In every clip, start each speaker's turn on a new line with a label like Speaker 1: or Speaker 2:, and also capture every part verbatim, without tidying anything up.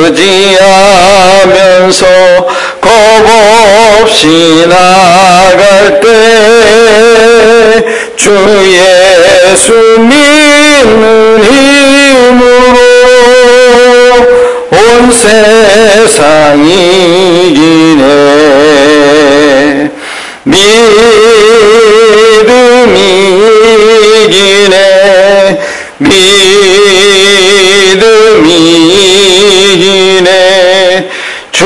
Speaker 1: 의지하면서 겁없이 나갈 때 주 예수 믿는 힘으로 온 세상이 이기네. 믿음이 이기네. 믿음이 이기네. 주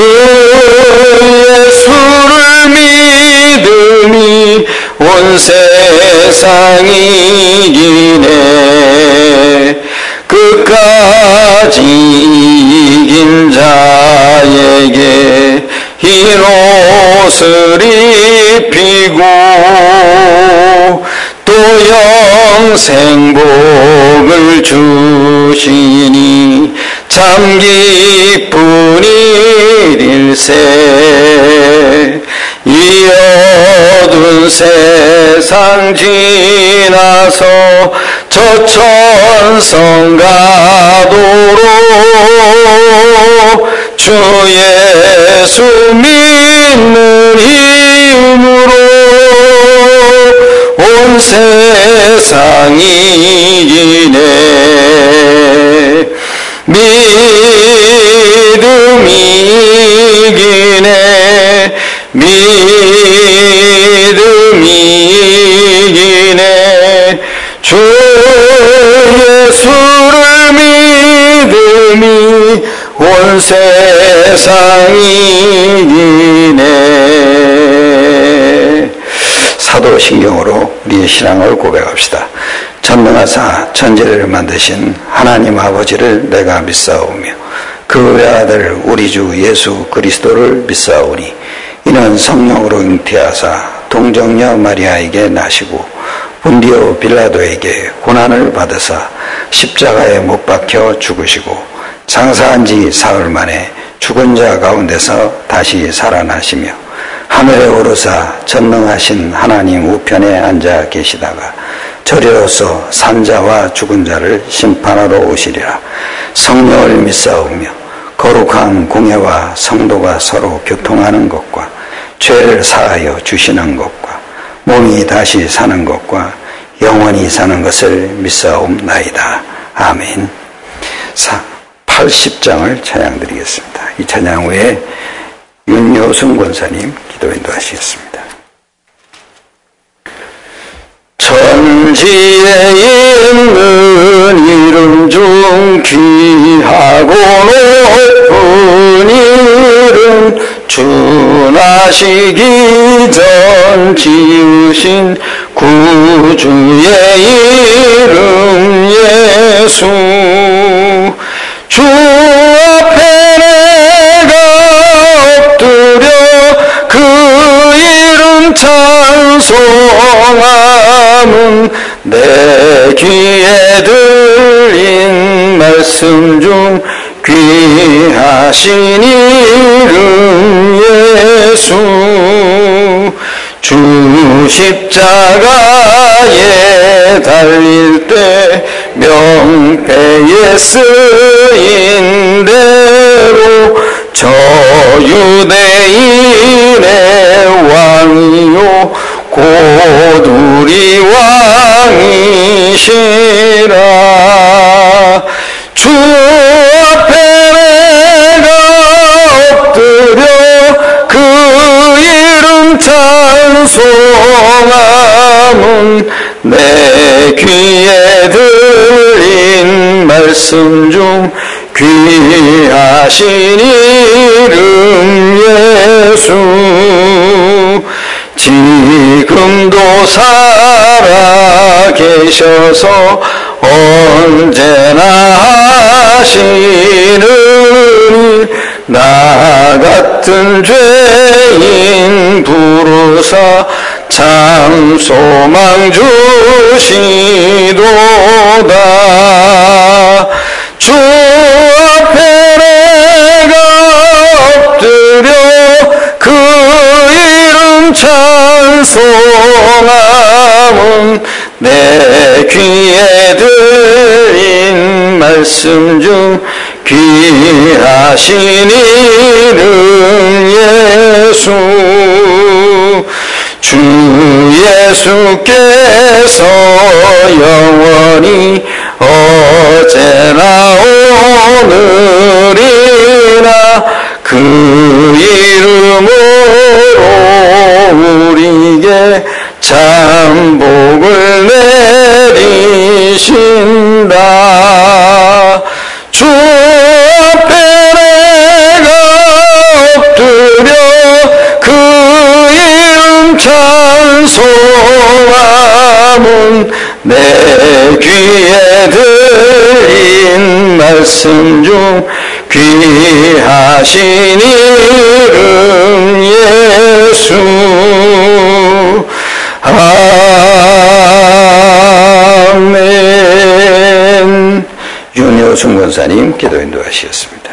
Speaker 1: 예수를 믿음이 온 세상이 이기네. 끝까지 이긴 자에게 흰 옷을 입히고 또 영생복을 주시니 참 기쁜 일일세. 이 어두운 세상 지나서 저 천성 가도록 주 예수 믿는 힘으로 온 세상이 이기네. 믿음이 이기네. 믿음이 이기네. 주 예수를 믿음이 온 세상이 이기네. 사도신경으로 우리의 신앙을 고백합시다. 전능하사 천지를 만드신 하나님 아버지를 내가 믿사오며 그 외아들 우리 주 예수 그리스도를 믿사오니 이는 성령으로 잉태하사 동정녀 마리아에게 나시고 본디오 빌라도에게 고난을 받으사 십자가에 못 박혀 죽으시고 장사한 지 사흘 만에 죽은 자 가운데서 다시 살아나시며 하늘에 오르사 전능하신 하나님 우편에 앉아 계시다가 저리로서 산자와 죽은 자를 심판하러 오시리라. 성령을 믿사오며 거룩한 공예와 성도가 서로 교통하는 것과 죄를 사하여 주시는 것과 몸이 다시 사는 것과 영원히 사는 것을 믿사옵나이다. 아멘. 팔십 장을 찬양드리겠습니다. 이 찬양 후에 윤여순 권사님 기도 인도하시겠습니다. 천지에 있는 이름 중 귀하고 높은 이름 주 나시기 전 지으신 구주의 이름 예수. 주 앞에 내가 엎드려 그 이름 찬송함은 내 귀에 들린 말씀 중 귀하신 이름 예수. 주 십자가에 달릴 때 명패에 쓰인 대로 저 유대인의 왕이요 곧 우리 왕이시라. 주 앞에 내가 엎드려 그 이름 찬송함은 내 귀에 들린 말씀 중 귀하신 이름 예수. 지금도 살아 계셔서 언제나 하시는 일, 나 같은 죄인 부르사 참 소망 주시도다. 주 앞에 내가 엎드려 그 이름 찬송함은 내 귀에 들린 말씀 중 귀하신 이름 예수 주 예수께서 영원히 어제나 오늘이나 그 이름으로 우리에게 참 복을 내리신다. 주 앞에 내가 엎드려 그 이름 찬송함은 내 귀에 들린 말씀 중 귀하신 이름 예수. 아멘. 윤여순 권사님 기도 인도하시겠습니다.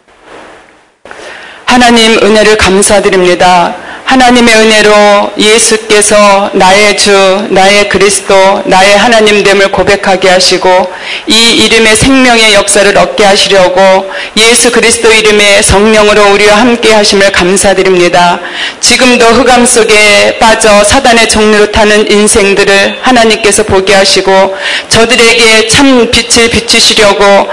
Speaker 2: 하나님 은혜를 감사드립니다. 하나님의 은혜로 예수께서 나의 주, 나의 그리스도, 나의 하나님됨을 고백하게 하시고 이 이름의 생명의 역사를 얻게 하시려고 예수 그리스도 이름의 성령으로 우리와 함께 하심을 감사드립니다. 지금도 흑암 속에 빠져 사단의 종로로 타는 인생들을 하나님께서 보게 하시고 저들에게 참 빛을 비추시려고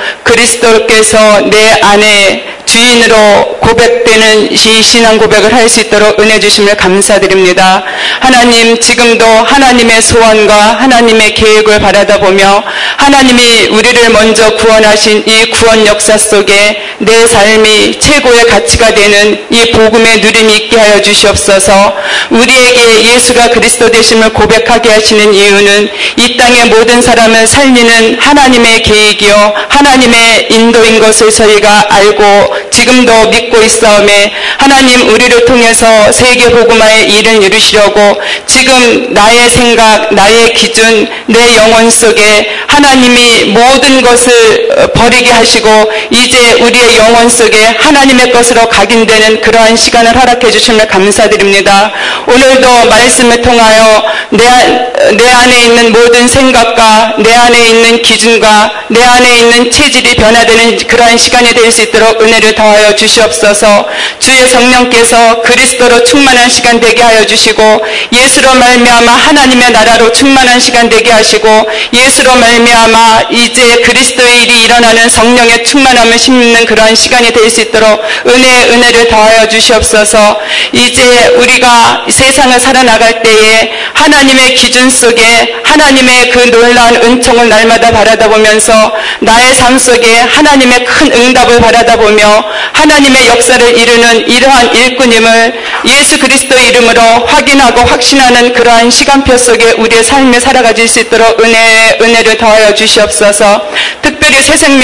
Speaker 2: 그리스도께서 내 안에 주인으로 고백되는 이 신앙 고백을 할 수 있도록 은혜 주심을 감사드립니다. 하나님, 지금도 하나님의 소원과 하나님의 계획을 바라다 보며 하나님이 우리를 먼저 구원하신 이 구원 역사 속에 내 삶이 최고의 가치가 되는 이 복음의 누림이 있게 하여 주시옵소서. 우리에게 예수가 그리스도 되심을 고백하게 하시는 이유는 이 땅의 모든 사람을 살리는 하나님의 계획이요 하나님의 인도인 것을 저희가 알고 지금도 믿고 있사오매 하나님 우리를 통해서 세계 복음화의 일을 이루시려고 지금 나의 생각, 나의 기준, 내 영혼 속에 하나님이 모든 것을 버리게 하시고 이제 우리의 영혼 속에 하나님의 것으로 각인되는 그러한 시간을 허락해 주심을 감사드립니다. 오늘도 말씀을 통하여 내, 내 안에 있는 모든 생각과 내 안에 있는 기준과 내 안에 있는 체질이 변화되는 그러한 시간이 될 수 있도록 은혜를 더하여 주시옵소서. 주의 성령께서 그리스도로 충만한 시간 되게 하여 주시고 예수로 말미암아 하나님의 나라로 충만한 시간 되게 하시고 예수로 말미암아 이제 그리스도의 일이 일어나는 성령의 충만함을 심는 그러한 시간이 될 수 있도록 은혜의 은혜를 더하여 주시옵소서. 이제 우리가 세상을 살아나갈 때에 하나님의 기준 속에 하나님의 그 놀라운 은총을 날마다 바라다 보면서 나의 삶 속에 하나님의 큰 응답을 바라다 보며 하나님의 역사를 이루는 이러한 일꾼임을 예수 그리스도 이름으로 확인하고 확신하는 그러한 시간표 속에 우리의 삶을 살아가질 수 있도록 은혜, 은혜를 더하여 주시옵소서. 특별히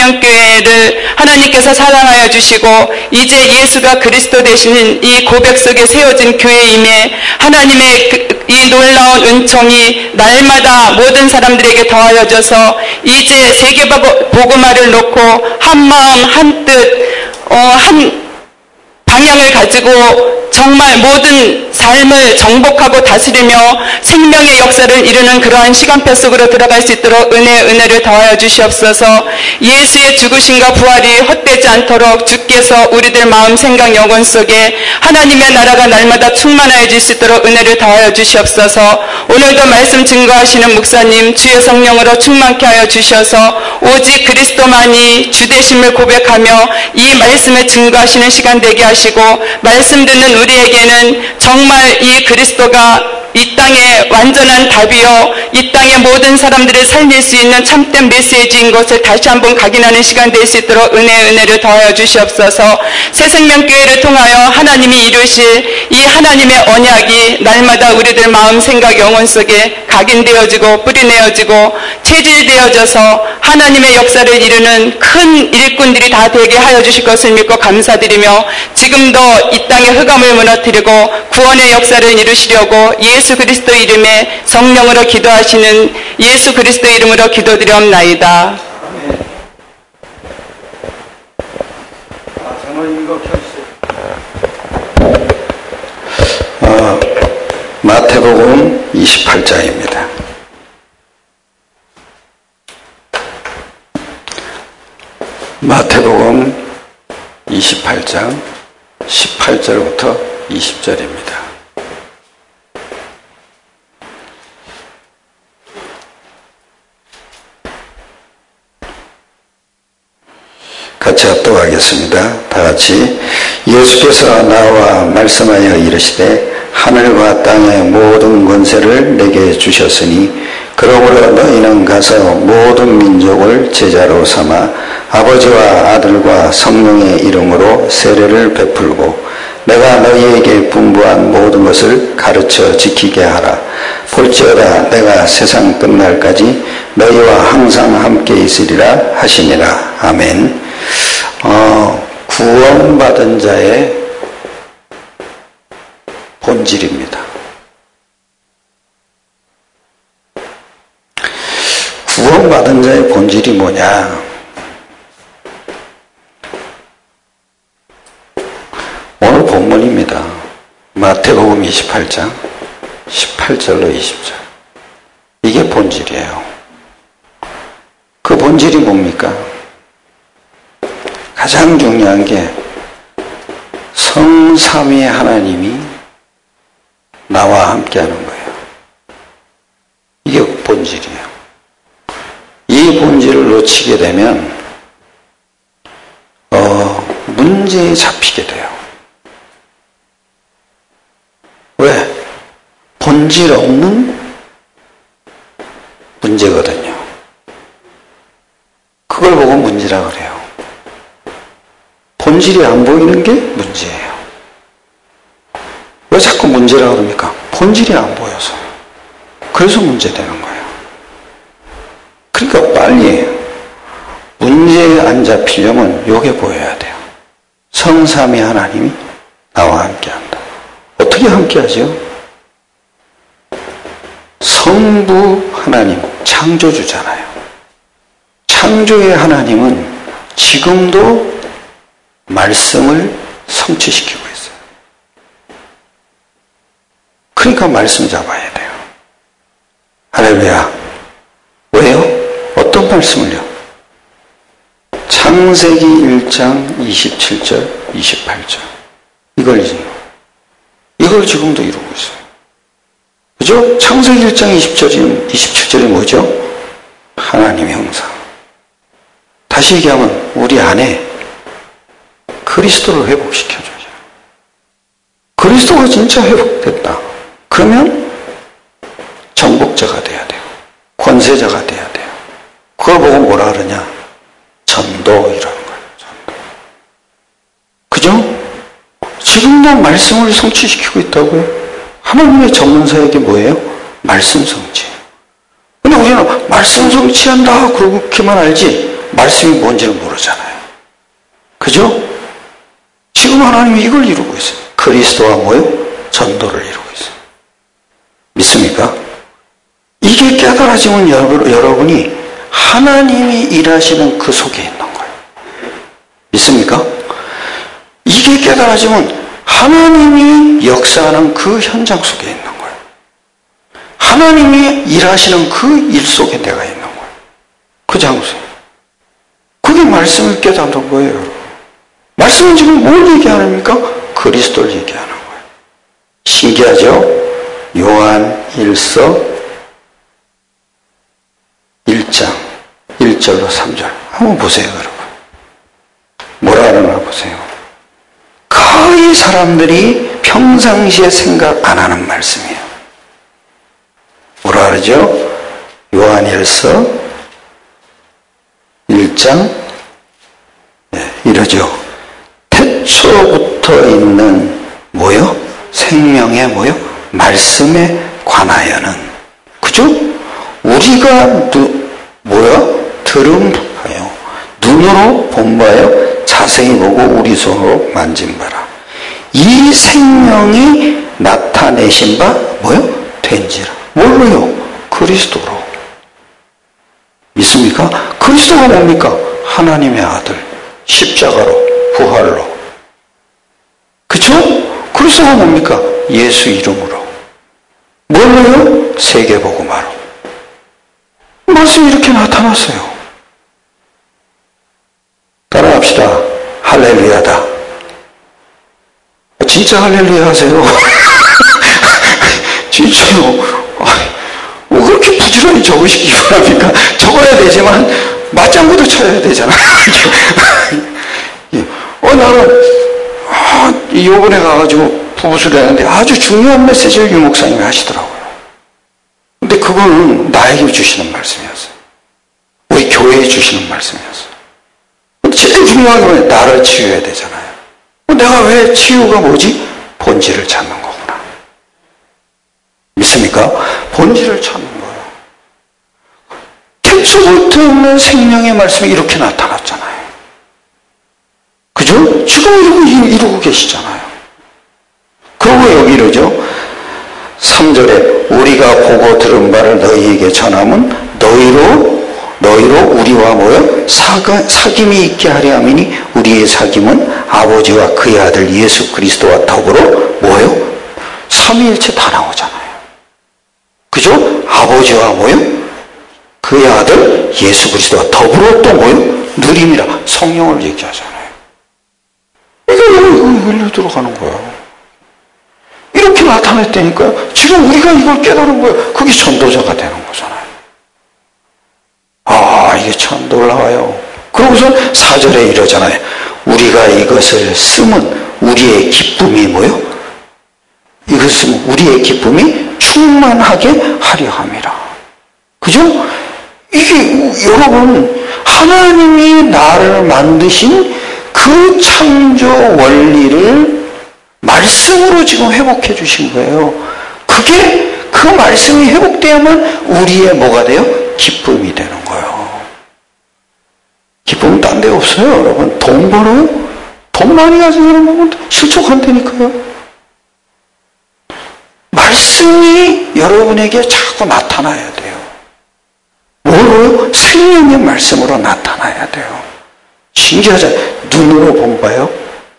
Speaker 2: 새생명교회를 하나님께서 사랑하여 주시고 이제 예수가 그리스도 되시는 이 고백 속에 세워진 교회임에 하나님의 그, 이 놀라운 은총이 날마다 모든 사람들에게 더하여져서 이제 세계 복음화를 놓고 한 마음 한 뜻 어, 한 방향을 가지고 정말 모든 삶을 정복하고 다스리며 생명의 역사를 이루는 그러한 시간표 속으로 들어갈 수 있도록 은혜, 은혜를 더하여 주시옵소서. 예수의 죽으심과 부활이 헛되지 않도록 주께서 우리들 마음, 생각, 영혼 속에 하나님의 나라가 날마다 충만하여질 수 있도록 은혜를 더하여 주시옵소서. 오늘도 말씀 증거하시는 목사님 주의 성령으로 충만케 하여 주셔서 오직 그리스도만이 주되심을 고백하며 이 말씀을 증거하시는 시간 되게 하시고 말씀 듣는 우리에게는 정말 이 그리스도가 이 땅의 완전한 답이요 이 땅의 모든 사람들을 살릴 수 있는 참된 메시지인 것을 다시 한번 각인하는 시간 될 수 있도록 은혜 은혜를 더하여 주시옵소서. 새생명교회를 통하여 하나님이 이루실 이 하나님의 언약이 날마다 우리들 마음 생각 영혼 속에 각인되어지고 뿌리내어지고 체질되어져서 하나님의 역사를 이루는 큰 일꾼들이 다 되게 하여 주실 것을 믿고 감사드리며 지금도 이 땅의 흑암을 무너뜨리고 구원의 역사를 이루시려고 예수 그리스도 이름에 성령으로 기도하시는 예수 그리스도 이름으로 기도드리옵나이다.
Speaker 1: 어, 마태복음 이십팔 장입니다. 마태복음 이십팔 장 십팔 절부터 이십 절입니다. 같이 합독하겠습니다. 다 같이. 예수께서 나와 말씀하여 이르시되 하늘과 땅의 모든 권세를 내게 주셨으니 그러므로 너희는 가서 모든 민족을 제자로 삼아 아버지와 아들과 성령의 이름으로 세례를 베풀고 내가 너희에게 분부한 모든 것을 가르쳐 지키게 하라. 볼지어다 내가 세상 끝날까지 너희와 항상 함께 있으리라 하시니라. 아멘. 어, 구원받은 자의 본질입니다. 구원받은 자의 본질이 뭐냐? 오늘 본문입니다. 마태복음 이십팔 장 십팔 절로 이십 절. 이게 본질이에요. 그 본질이 뭡니까? 가장 중요한 게 성삼위 하나님이 나와 함께하는 거예요. 이게 본질이에요. 이 본질을 놓치게 되면 어, 문제에 잡히게 돼요. 왜? 본질 없는 문제거든요. 그걸 보고 문제라 그래요. 본질이 안 보이는 게 문제예요. 왜 자꾸 문제라 그럽니까? 본질이 안 보여서. 그래서 문제되는 거예요. 그러니까 빨리 문제에 안 잡히려면 요게 보여야 돼요. 성삼위 하나님이 나와 함께한다. 어떻게 함께하죠? 성부 하나님, 창조주잖아요. 창조의 하나님은 지금도 말씀을 성취시키고 있어요. 그러니까 말씀 잡아야 돼요. 할렐루야. 왜요? 어떤 말씀을요? 창세기 일 장 이십칠 절, 이십팔 절. 이걸, 이걸 지금도 이루고 있어요. 그죠? 창세기 일 장 이십칠 절이, 이십칠 절이 뭐죠? 하나님의 형상. 다시 얘기하면 우리 안에 그리스도를 회복시켜줘요. 그리스도가 진짜 회복됐다. 그러면 정복자가 돼야 돼요. 권세자가 돼야 돼요. 그걸 보고 뭐라 그러냐? 전도 이러는 거예요. 전도. 그죠? 지금도 말씀을 성취시키고 있다고요? 하나님의 전문사에게 뭐예요? 말씀 성취. 근데 우리는 말씀 성취한다 그렇게만 알지 말씀이 뭔지는 모르잖아요. 그죠? 지금 하나님이 이걸 이루고 있어요. 그리스도와 뭐요? 전도를 이루고 있어요. 믿습니까? 이게 깨달아지면 여러분이 하나님이 일하시는 그 속에 있는 거예요. 믿습니까? 이게 깨달아지면 하나님이 역사하는 그 현장 속에 있는 거예요. 하나님이 일하시는 그 일 속에 내가 있는 거예요. 그 장소에. 그게 말씀을 깨닫는 거예요. 말씀은 지금 뭘 얘기하십니까? 그리스도를 얘기하는 거예요. 신기하죠? 요한 일서 일 장 일 절로 삼 절 한번 보세요, 여러분. 뭐라 그러나 보세요. 거의 사람들이 평상시에 생각 안 하는 말씀이에요. 뭐라 그러죠? 요한 일서 일 장 네, 이러죠. 태초부터 있는 뭐요? 생명의 뭐요? 말씀에 관하여는 그죠? 우리가 누, 뭐요? 들은 바요. 눈으로 본 바요. 자세히 보고 우리 손으로 만진 바라. 이 생명이 나타내신 바 뭐요? 된지라. 뭘로요? 그리스도로. 믿습니까? 그리스도가 뭡니까? 하나님의 아들. 십자가로. 부활로. 그쵸? 그리스도가 뭡니까? 예수 이름으로. 뭘로요? 세계복음화로. 말씀이 이렇게 나타났어요. 따라 할렐루야다. 진짜 할렐루야 하세요. 진짜요. 뭐 그렇게 부지런히 적으시기 바랍니까? 적어야 되지만 맞장구도 쳐야 되잖아요. 어, 나는 아, 요번에 가가지고 부부수를 했는데 아주 중요한 메시지를 유 목사님이 하시더라고요. 근데 그거는 나에게 주시는 말씀이었어요. 우리 교회에 주시는 말씀이었어요. 근데 제일 중요한 건 나를 치유해야 되잖아요. 내가 왜 치유가 뭐지? 본질을 찾는 거구나. 믿습니까? 본질을 찾는 거예요. 캡슐부터 있는 생명의 말씀이 이렇게 나타났잖아요. 그죠? 지금 이러고, 이러고 계시잖아요. 그리고 여기 이러죠. 삼 절에 우리가 보고 들은 바를 너희에게 전함은 너희로 너희로 우리와 모여 사가, 사귐이 있게 하려 함이니 우리의 사귐은 아버지와 그의 아들 예수 그리스도와 더불어 모여 삼위일체 다 나오잖아요. 그죠? 아버지와 모여 그의 아들 예수 그리스도와 더불어 또 모여 누림이라 성령을 얘기하잖아요. 이게 이거 일로 들어가는 거예요. 이렇게 나타냈다니까요. 지금 우리가 이걸 깨달은 거예요. 그게 전도자가 되는 거잖아요. 아, 이게 참 놀라워요. 그러고서 사 절에 이러잖아요. 우리가 이것을 쓰면 우리의 기쁨이 뭐요? 이것을 쓰면 우리의 기쁨이 충만하게 하려 함이라. 그죠? 이게 여러분 하나님이 나를 만드신 그 창조 원리를 말씀으로 지금 회복해 주신 거예요. 그게 그 말씀이 회복되야만 우리의 뭐가 돼요? 기쁨이 되는 거예요. 기쁨은 딴 데 없어요, 여러분. 돈 벌어요? 돈 많이 가진 사람 보면 실족한다니까요. 말씀이 여러분에게 자꾸 나타나야 돼요. 뭐로요? 생명의 말씀으로 나타나야 돼요. 신기하잖아요. 눈으로 본 바요.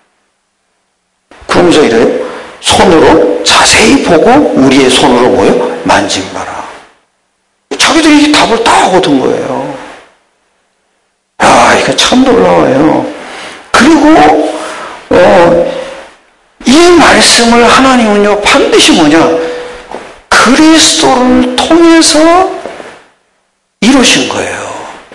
Speaker 1: 그러면서 이래요. 손으로 자세히 보고 우리의 손으로 뭐요? 만진봐라. 자기들이 답을 다 얻은 거예요. 야, 이거 참 놀라워요. 그리고 어, 이 말씀을 하나님은요 반드시 뭐냐? 그리스도를 통해서 이루신 거예요.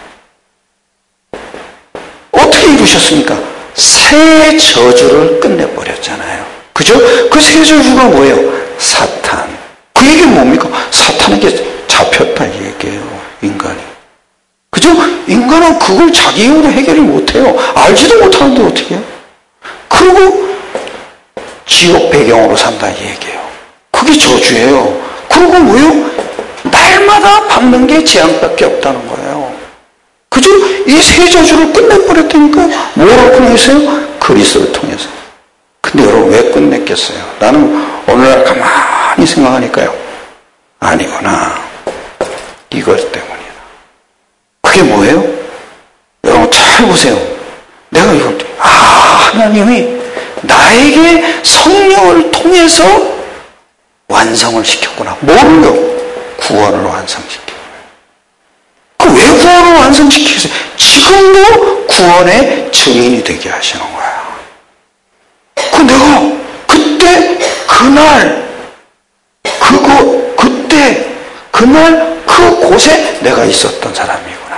Speaker 1: 어떻게 이루셨습니까? 새 저주를 끝내버렸잖아요. 그죠? 그 새 저주가 뭐예요? 사탄. 그 얘기는 뭡니까? 사탄에게 잡혔다 이 얘기예요. 인간이. 그죠? 인간은 그걸 자기 힘으로 해결을 못해요. 알지도 못하는데 어떻게 해요? 그리고 지옥 배경으로 산다 이 얘기예요. 그게 저주예요. 그리고 뭐예요? 날마다 받는 게 재앙밖에 없다는 거예요. 그죠? 이 새 저주를 끝내버렸다니까요. 뭐로 끝냈어요? 그리스도를 통해서. 근데 여러분 왜 끝냈겠어요? 나는 오늘날 가만히 생각하니까요. 아니구나. 이것 때문이다. 그게 뭐예요? 여러분 잘 보세요. 내가 이걸 아 하나님이 나에게 성령을 통해서 완성을 시켰구나. 뭐를요? 구원을 완성시켰어요. 그 왜 구원을 완성시키겠어요? 지금도 구원의 증인이 되게 하시는 거야. 그 내가 그때 그날 그거 그때 그날 그곳에 내가 있었던 사람이구나.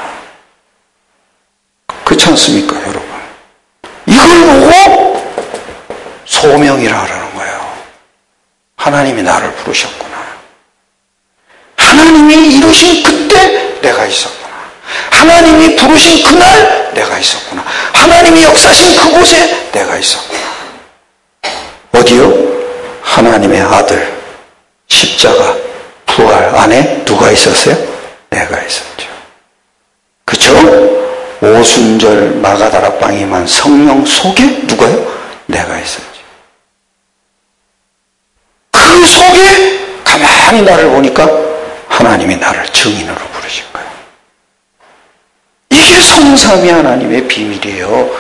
Speaker 1: 그렇지 않습니까, 여러분? 이걸 보고 소명이라 하라는 거예요. 하나님이 나를 부르셨구나. 하나님이 이루신 그때 내가 있었구나. 하나님이 부르신 그날 내가 있었구나. 하나님이 역사하신 그곳에 내가 있었구나. 어디요? 하나님의 아들 십자가 부활 안에 누가 있었어요? 내가 있었죠. 그쵸? 오순절 마가다라 빵이만 성령 속에 누가요? 내가 있었죠. 그 속에 가만히 나를 보니까 하나님이 나를 증인으로 부르신 거예요. 이게 성삼위 하나님의 비밀이에요.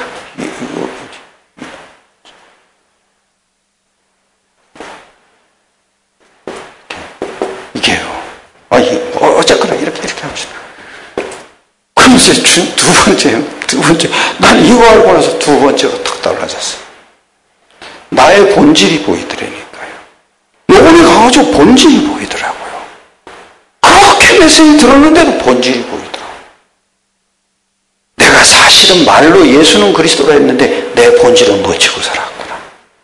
Speaker 1: 이게요. 아, 어쨌거나 이렇게 이렇게 합시다. 그럼 이제 두 번째, 두 번째, 난 이거 알고 나서 두 번째로 탁 달라졌어요. 나의 본질이 보이더라니까요. 영혼이 강하죠. 본질이 보이더라고요. 그렇게 메시지 들었는데도 본질이 보이더라고요. 내가 사실은 말로 예수는 그리스도라 했는데 내 본질은 멋지고 살았구나.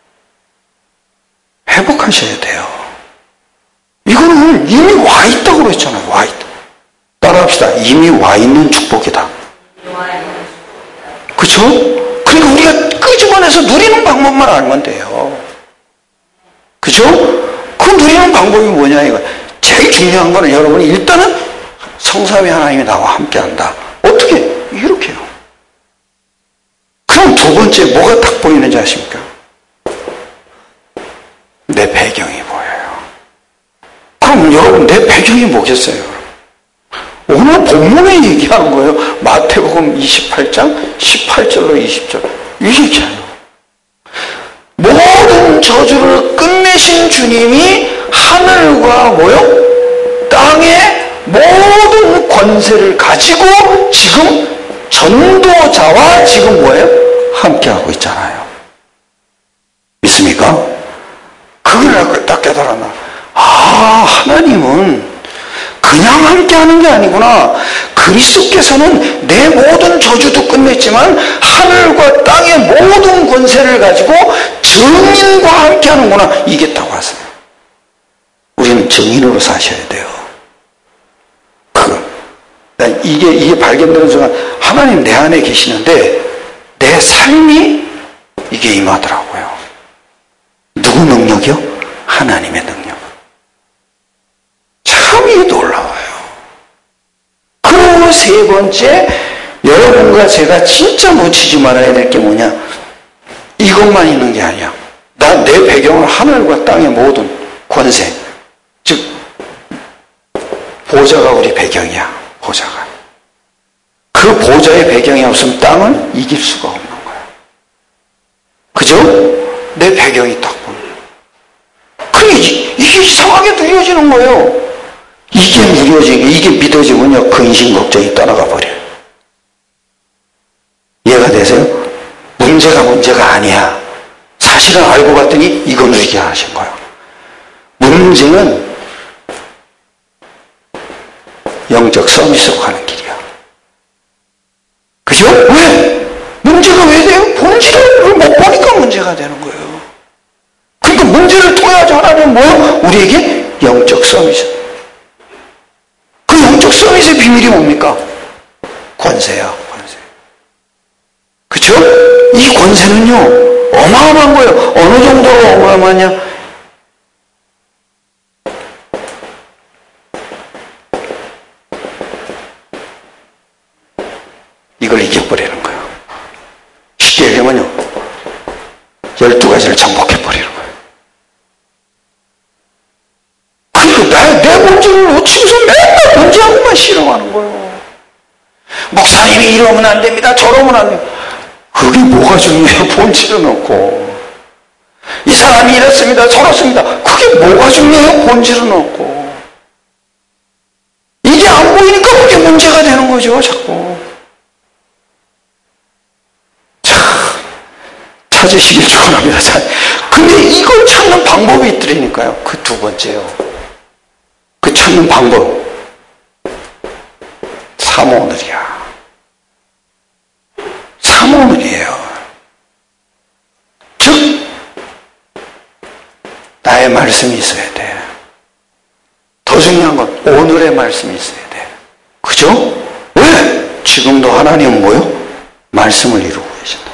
Speaker 1: 회복하셔야 돼요. 이거는 이미 와 있다고 그랬잖아요. 와 있다. 따라합시다. 이미 와 있는 축복이다. 그쵸? 그러니까 우리가 끄집어내서 누리는 방법만 알면 돼요. 그죠? 그 누리는 방법이 뭐냐 이거. 제일 중요한 거는 여러분이 일단은 성삼위 하나님이 나와 함께 한다. 어떻게? 이렇게요. 그럼 두 번째 뭐가 딱 보이는지 아십니까? 내 배경이 보여요. 그럼 여러분 내 배경이 뭐겠어요? 오늘 본문에 얘기하는 거예요. 마태복음 이십팔 장 십팔 절로 이십 절. 이 얘기예요. 모든 저주를 끝내신 주님이 하늘과 뭐요? 땅의 모든 권세를 가지고 지금 전도자와 지금 뭐예요? 함께하고 있잖아요. 믿습니까? 그걸 딱 깨달았나? 아, 하나님은 그냥 함께하는 게 아니구나. 그리스도께서는 내 모든 저주도 끝냈지만 하늘과 땅의 모든 권세를 가지고 증인과 함께하는구나. 이게 딱 왔어요. 우리는 증인으로 사셔야 돼요. 그, 이게 이게 발견되는 순간 하나님 내 안에 계시는데 내 삶이 이게 임하더라고요. 누구 능력이요? 하나님의 능력. 참 이게 놀라워요. 그리고 세 번째, 여러분과 제가 진짜 놓치지 말아야 될 게 뭐냐? 이것만 있는 게 아니야. 난 내 배경을 하늘과 땅의 모든 권세, 즉 보좌가 우리 배경이야. 보좌가. 그 보좌의 배경이 없으면 땅은 이길 수가 없는 거야. 그죠? 내 배경이 딱 보여. 그게 이게 이상하게 누려지는 거예요. 이게 누려지게, 이게 믿어지면요, 근심, 걱정이 떠나가 버려요. 이해가 되세요? 문제가 문제가 아니야. 사실은 알고 봤더니 이거 누리게 하신 거야. 문제는 영적 서비스로 가는 길이야. 그죠? 왜? 문제가 왜 돼요? 본질을 못 보니까 문제가 되는 거예요. 그러니까 문제를 통해서 하나님은 뭐요? 우리에게 영적 서비스. 그 영적 서비스의 비밀이 뭡니까? 권세야, 권세. 그쵸? 이 권세는요, 어마어마한 거예요. 어느 정도로 어마어마하냐? 이걸 이겨버리는 거예요. 쉽게 얘기하면요, 열두 가지를 정복해버리는 거예요. 그러니까 내, 내 본질을 놓치고서 맨날 본질하고만 실험하는 거예요. 목사님이 이러면 안 됩니다. 저러면 안 됩니다. 그게 뭐가 중요해요? 본질을 놓고. 이 사람이 이렇습니다. 저렇습니다. 그게 뭐가 중요해요? 본질을 놓고. 이게 안 보이니까 그게 문제가 되는 거죠. 자꾸. 자, 찾으시길 축원합니다. 근데 이걸 찾는 방법이 있더라니까요. 그 두 번째요. 그 찾는 방법. 사모오늘이야. 사모오늘이에요. 즉, 나의 말씀이 있어야 돼. 더 중요한 건 오늘의 말씀이 있어야 돼. 그죠? 왜? 지금도 하나님은 뭐요? 말씀을 이루고 계신다.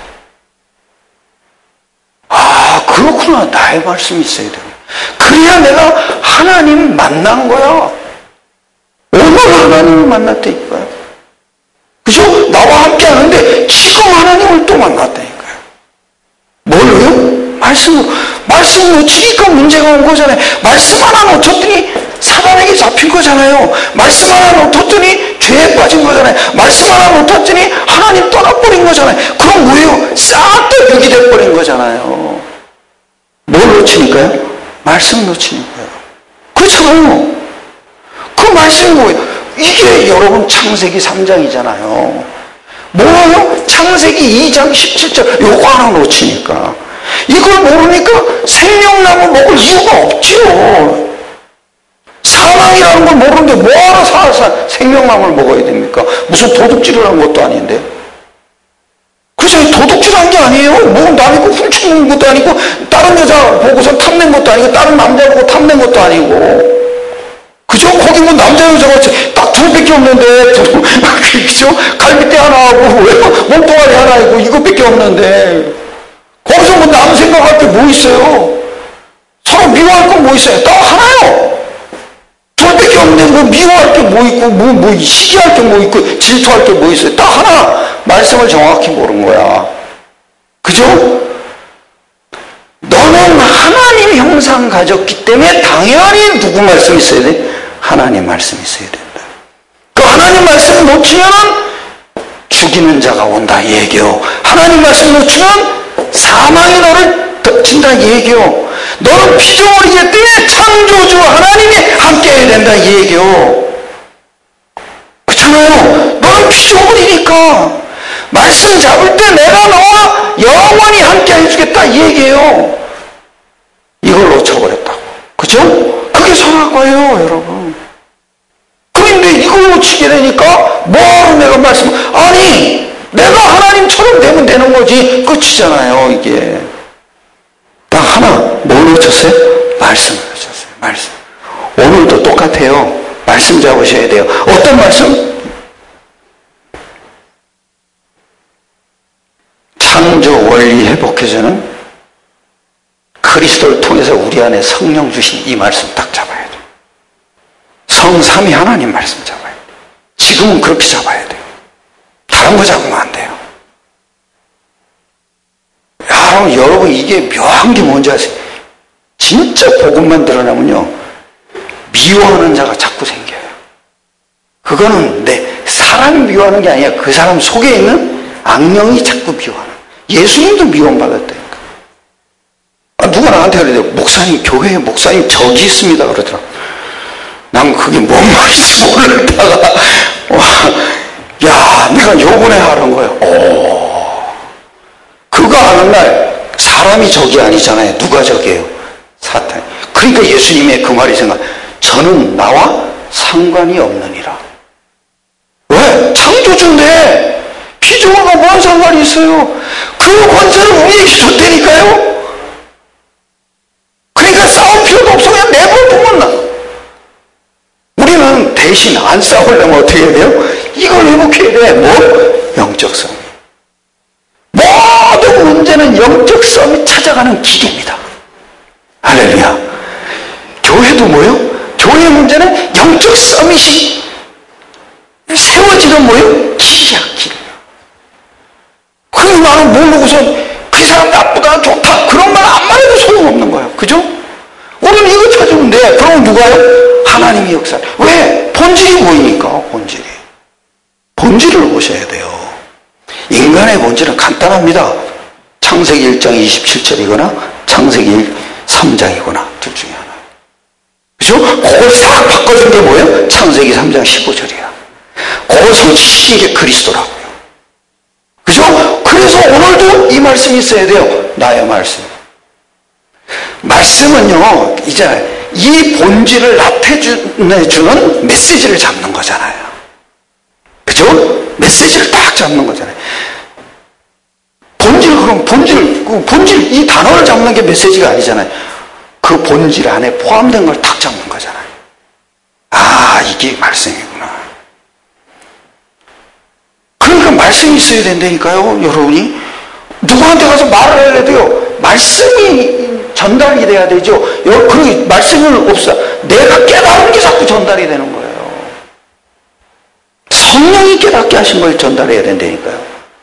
Speaker 1: 아, 그렇구나. 나의 말씀이 있어야 돼. 그래야 내가 하나님 만난 거야. 오늘 하나님을 만났다니까요. 그죠? 나와 함께 하는데 지금 하나님을 또 만났다니까요. 뭘로요? 말씀으로. 말씀 놓치니까 문제가 온 거잖아요. 말씀 하나 놓쳤더니 사단에게 잡힌 거잖아요. 말씀 하나 놓쳤더니 죄에 빠진 거잖아요. 말씀 하나 놓쳤더니 하나님 떠나버린 거잖아요. 그럼 뭐예요? 싹 다 유기 돼버린 거잖아요. 뭘 놓치니까요? 말씀 놓치니까요. 그렇잖아요. 그 말씀이 뭐예요? 이게 여러분 창세기 삼 장이잖아요. 뭐예요? 창세기 이 장 십칠 절 요거 하나 놓치니까 이걸 모르니까 생명나무 먹을 이유가 없지요. 사망이라는 걸 모르는데 뭐하러 사, 사, 생명나무를 먹어야 됩니까? 무슨 도둑질을 한 것도 아닌데. 그래서 도둑질한 게 아니에요. 뭐 남의 거 훔쳐먹는 것도 아니고 다른 여자 보고서 탐낸 것도 아니고 다른 남자 보고 탐낸 것도 아니고. 그죠? 거기 뭐 남자 여자가 딱 둘밖에 없는데 그죠? 갈비뼈 하나 하고 몸뚱아리 하나 있고 이것밖에 없는데 거기서 뭐 남 생각할 게 뭐 있어요? 서로 미워할 건 뭐 있어요? 딱 하나요. 둘밖에 없는데 뭐 미워할 게 뭐 있고 뭐, 뭐 시기할 게 뭐 있고 질투할 게 뭐 있어요? 딱 하나. 말씀을 정확히 모르는 거야. 그죠? 너는 하나님 형상 가졌기 때문에 당연히 누구 말씀이 있어야 돼? 하나님 말씀이 있어야 된다. 그 하나님 말씀을 놓치면 죽이는 자가 온다 얘기요. 하나님 말씀을 놓치면 사망이 너를 덮친다 얘기요. 너는 피조물이기 때문에 창조주 하나님이 함께 해야 된다 얘기요. 그렇잖아요. 너는 피조물이니까 말씀 잡을 때 내가 너와 영원히 함께 해주겠다 얘기예요. 이걸 놓쳐버렸다고. 그죠? 그게 선악과예요, 여러분. 그런데 이걸 놓치게 되니까 뭐하러 내가 말씀, 아니 내가 하나님처럼 되면 되는 거지. 끝이잖아요, 이게. 딱 하나 뭘 놓쳤어요? 말씀을 놓쳤어요. 말씀. 오늘도 똑같아요. 말씀 잡으셔야 돼요. 어떤 말씀? 창조 원리 회복해주는 그리스도를 통해서 우리 안에 성령 주신 이 말씀 딱 잡아야 돼요. 성삼위 하나님 말씀 잡아야 돼요. 지금은 그렇게 잡아야 돼요. 다른 거 잡으면 안 돼요. 야, 여러분 이게 묘한 게 뭔지 아세요? 진짜 복음만 드러나면요 미워하는 자가 자꾸 생겨요. 그거는 내 사람이 미워하는 게 아니라 그 사람 속에 있는 악령이 자꾸 미워하는. 예수님도 미움받았다니까. 아, 누가 나한테 그래요. 목사님, 교회에 목사님 적이 있습니다. 그러더라. 난 그게 뭔 말인지 모르다가, 와, 야, 내가 요번에 하는 거예요. 오. 그거 하는 날, 사람이 적이 아니잖아요. 누가 적이에요? 사탄. 그러니까 예수님의 그 말이 생각, 저는 나와 상관이 없느니라. 왜? 창조주인데, 피조물과 뭔 상관이 있어요? 그 권세를 우리에게 줬다니까요? 그러니까 싸울 필요도 없어. 그냥 내버려두면 나. 우리는 대신 안 싸우려면 어떻게 해야 돼요? 이걸 회복해야 돼. 뭐? 영적 성. 모든 문제는 영적 성이 찾아가는 길입니다. 할렐루야. 교회도 뭐요? 교회 문제는 영적 서밋이 세워지는 뭐요? 길이야, 길. 그래서 나는 모르고서 그 사람 나쁘다, 좋다, 그런 말 안 말해도 소용없는 거예요. 그죠? 우리는 이거 찾으면 돼. 그럼 누가요? 하나님의 역사. 왜? 본질이 보이니까, 본질이. 본질을 보셔야 돼요. 인간의 본질은 간단합니다. 창세기 일 장 이십칠 절이거나 창세기 삼 장이거나 둘 중에 하나. 그죠? 그걸 싹 바꿔준 게 뭐예요? 창세기 삼 장 십오 절이야. 그걸 성취시킨 게 그리스도라고요. 그죠? 그래서 오늘도 이 말씀이 있어야 돼요. 나의 말씀. 말씀은요, 이제 이 본질을 나타내주는 메시지를 잡는 거잖아요. 그죠? 메시지를 딱 잡는 거잖아요. 본질, 그럼 본질, 그 본질, 이 단어를 잡는 게 메시지가 아니잖아요. 그 본질 안에 포함된 걸 딱 잡는 거잖아요. 아, 이게 말씀이구나. 그러니까 말씀이 있어야 된다니까요, 여러분이. 누구한테 가서 말을 해야 돼요. 말씀이 전달이 돼야 되죠. 그 말씀은 없어. 내가 깨달은 게 자꾸 전달이 되는 거예요. 성령이 깨닫게 하신 걸 전달해야 된다니까요.